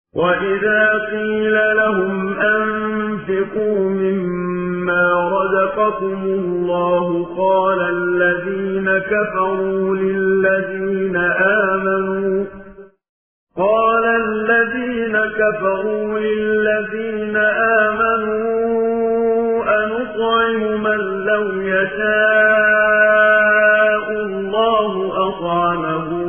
وَإِذَا قِيلَ لَهُمْ أَنفِقُوا مِمَّا رَزَقَكُمُ اللَّهُ قَالَ الَّذِينَ كَفَرُوا لِلَّذِينَ آمَنُوا أَنُطْعِمُ مَن لَّوْ يَشَاءُ اللَّهُ أَطْعَمَهُ